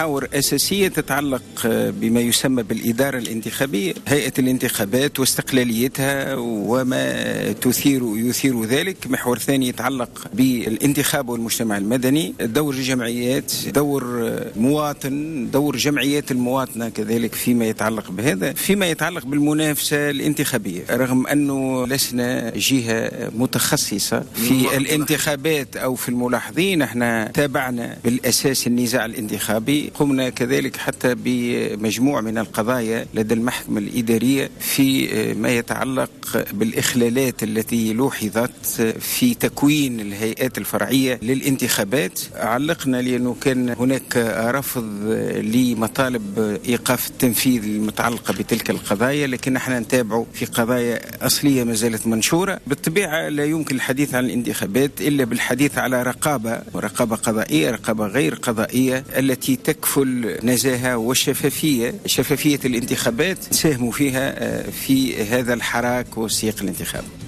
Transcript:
محاور أساسية تتعلق بما يسمى بالإدارة الانتخابية، هيئة الانتخابات واستقلاليتها وما يثير ذلك. محور ثاني يتعلق بالانتخاب والمجتمع المدني، دور الجمعيات، دور مواطن، دور جمعيات المواطنة كذلك فيما يتعلق بهذا. فيما يتعلق بالمنافسة الانتخابية، رغم أنه لسنا جهة متخصصة في الانتخابات أو في الملاحظين، احنا تابعنا بالأساس النزاع الانتخابي، قمنا كذلك حتى بمجموعة من القضايا لدى المحكمة الإدارية في ما يتعلق بالإخلالات التي لوحظت في تكوين الهيئات الفرعية للانتخابات. علقنا لأنه كان هناك رفض لمطالب إيقاف التنفيذ المتعلقة بتلك القضايا، لكن احنا نتابعه في قضايا أصلية ما زالت منشورة. بالطبيعة لا يمكن الحديث عن الانتخابات إلا بالحديث على رقابة قضائية، رقابة غير قضائية التي تكفل نزاهة وشفافية الانتخابات نساهم فيها في هذا الحراك وسياق الانتخاب.